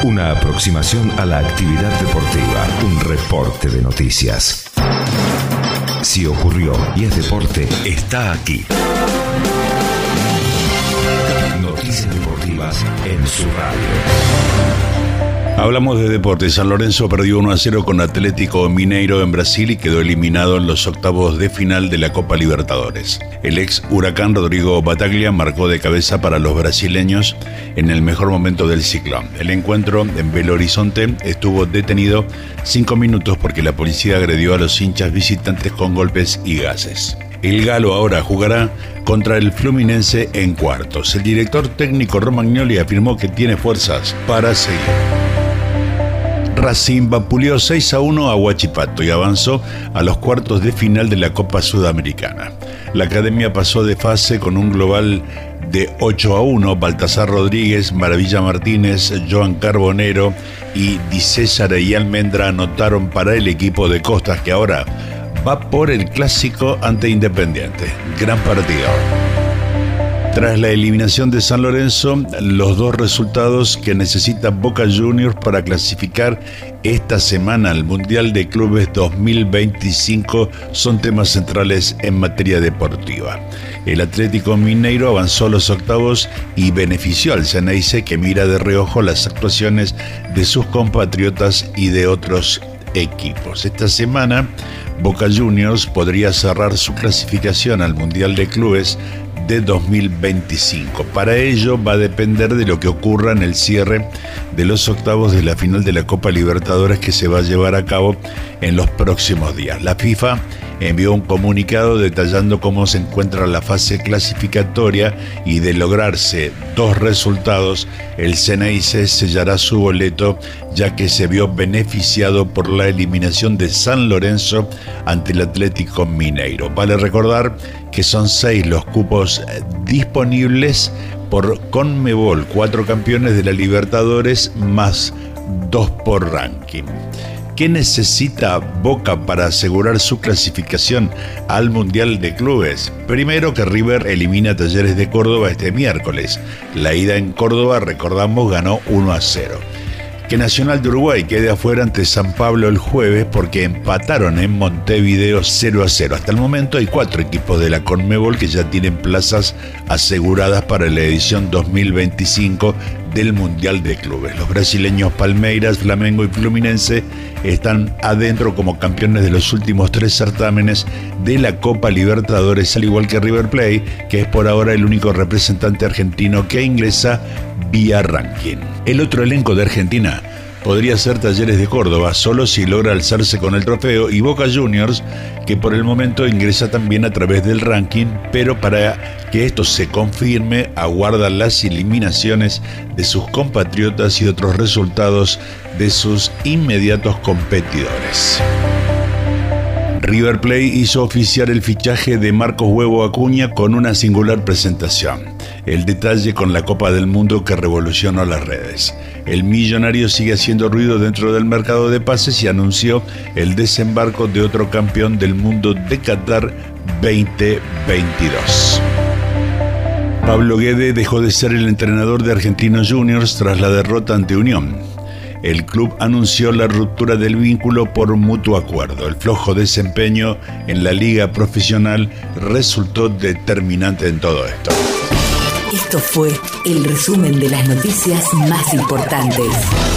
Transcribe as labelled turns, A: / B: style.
A: Una aproximación a la actividad deportiva, un reporte de noticias. Si ocurrió y es deporte, está aquí. Noticias deportivas en su radio.
B: Hablamos de deporte. San Lorenzo perdió 1-0 con Atlético Mineiro en Brasil y quedó eliminado en los octavos de final de la Copa Libertadores. El ex Huracán Rodrigo Bataglia marcó de cabeza para los brasileños en el mejor momento del ciclo. El encuentro en Belo Horizonte estuvo detenido 5 minutos porque la policía agredió a los hinchas visitantes con golpes y gases. El Galo ahora jugará contra el Fluminense en cuartos. El director técnico Romagnoli afirmó que tiene fuerzas para seguir. Racing vapuleó 6-1 a Huachipato y avanzó a los cuartos de final de la Copa Sudamericana. La academia pasó de fase con un global de 8-1. Baltasar Rodríguez, Maravilla Martínez, Joan Carbonero y Di César y Almendra anotaron para el equipo de Costas, que ahora va por el clásico ante Independiente. Gran partido. Tras la eliminación de San Lorenzo, los dos resultados que necesita Boca Juniors para clasificar esta semana al Mundial de Clubes 2025 son temas centrales en materia deportiva. El Atlético Mineiro avanzó a los octavos y benefició al Ceneice, que mira de reojo las actuaciones de sus compatriotas y de otros equipos. Esta semana, Boca Juniors podría cerrar su clasificación al Mundial de Clubes de 2025. Para ello va a depender de lo que ocurra en el cierre de los octavos de la final de la Copa Libertadores, que se va a llevar a cabo en los próximos días. La FIFA envió un comunicado detallando cómo se encuentra la fase clasificatoria y, de lograrse dos resultados, el Ceneice sellará su boleto, ya que se vio beneficiado por la eliminación de San Lorenzo ante el Atlético Mineiro. Vale recordar que son 6 los cupos disponibles por Conmebol, 4 campeones de la Libertadores más 2 por ranking. ¿Qué necesita Boca para asegurar su clasificación al Mundial de Clubes? Primero, que River elimina a Talleres de Córdoba este miércoles. La ida en Córdoba, recordamos, ganó 1-0. Que Nacional de Uruguay quede afuera ante San Pablo el jueves porque empataron en Montevideo 0-0. Hasta el momento hay 4 equipos de la Conmebol que ya tienen plazas aseguradas para la edición 2025 del Mundial de Clubes. Los brasileños Palmeiras, Flamengo y Fluminense están adentro como campeones de los últimos 3 certámenes de la Copa Libertadores, al igual que River Plate, que es por ahora el único representante argentino que ingresa vía ranking. El otro elenco de Argentina podría ser Talleres de Córdoba, solo si logra alzarse con el trofeo, y Boca Juniors, que por el momento ingresa también a través del ranking, pero para que esto se confirme aguarda las eliminaciones de sus compatriotas y otros resultados de sus inmediatos competidores. River Plate hizo oficial el fichaje de Marcos Huevo Acuña con una singular presentación. El detalle con la Copa del Mundo que revolucionó las redes. El millonario sigue haciendo ruido dentro del mercado de pases y anunció el desembarco de otro campeón del mundo de Qatar 2022. Pablo Guede dejó de ser el entrenador de Argentinos Juniors tras la derrota ante Unión. El club anunció la ruptura del vínculo por mutuo acuerdo. El flojo desempeño en la liga profesional resultó determinante en todo esto.
C: Esto fue el resumen de las noticias más importantes.